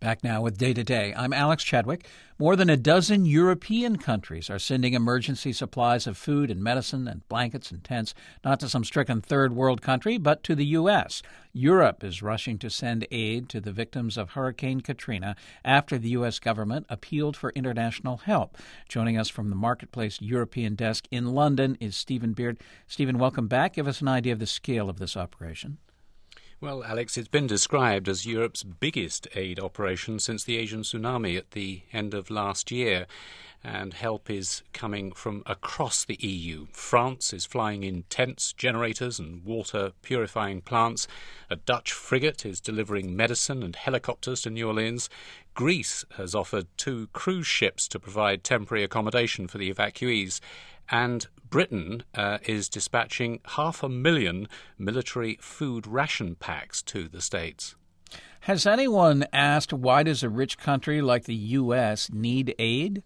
Back now with Day to Day. I'm Alex Chadwick. More than a dozen European countries are sending emergency supplies of food and medicine and blankets and tents, not to some stricken third world country, but to the U.S. Europe is rushing to send aid to the victims of Hurricane Katrina after the U.S. government appealed for international help. Joining us from the Marketplace European desk in London is Stephen Beard. Stephen, welcome back. Give us an idea of the scale of this operation. Well, Alex, it's been described as Europe's biggest aid operation since the Asian tsunami at the end of last year, and help is coming from across the EU. France is flying in tents, generators and water purifying plants. A Dutch frigate is delivering medicine and helicopters to New Orleans. Greece has offered 2 cruise ships to provide temporary accommodation for the evacuees. And Britain is dispatching 500,000 military food ration packs to the States. Has anyone asked, why does a rich country like the U.S. need aid?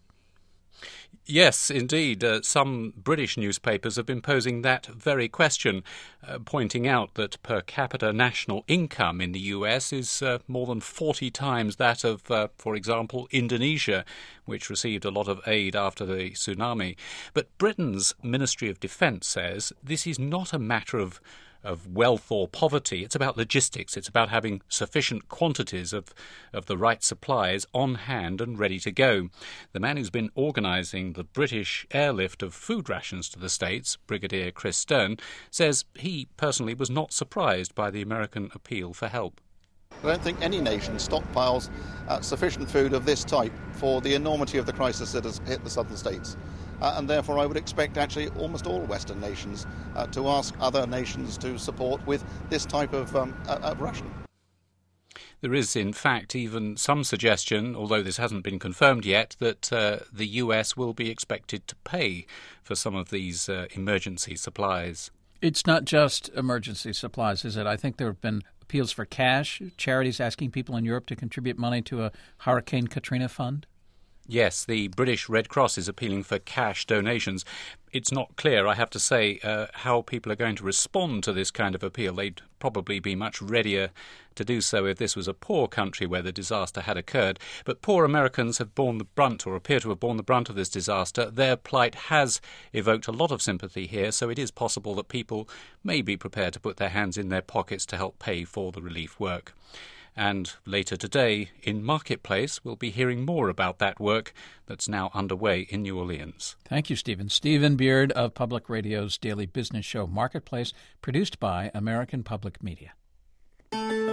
Yes, indeed. Some British newspapers have been posing that very question, pointing out that per capita national income in the US is more than 40 times that of, for example, Indonesia, which received a lot of aid after the tsunami. But Britain's Ministry of Defence says this is not a matter of wealth or poverty. It's about logistics. It's about having sufficient quantities of the right supplies on hand and ready to go. The man who's been organising the British airlift of food rations to the States, Brigadier Chris Stern, says he personally was not surprised by the American appeal for help. I don't think any nation stockpiles sufficient food of this type for the enormity of the crisis that has hit the southern states. And therefore I would expect actually almost all Western nations to ask other nations to support with this type of ration. There is, in fact, even some suggestion, although this hasn't been confirmed yet, that the US will be expected to pay for some of these emergency supplies. It's not just emergency supplies, is it? I think there have been appeals for cash, charities asking people in Europe to contribute money to a Hurricane Katrina fund. Yes, the British Red Cross is appealing for cash donations. It's not clear, I have to say, how people are going to respond to this kind of appeal. They'd probably be much readier to do so if this was a poor country where the disaster had occurred. But poor Americans have borne the brunt, or appear to have borne the brunt of this disaster. Their plight has evoked a lot of sympathy here, so it is possible that people may be prepared to put their hands in their pockets to help pay for the relief work. And later today, in Marketplace, we'll be hearing more about that work that's now underway in New Orleans. Thank you, Stephen. Stephen Beard of Public Radio's daily business show Marketplace, produced by American Public Media.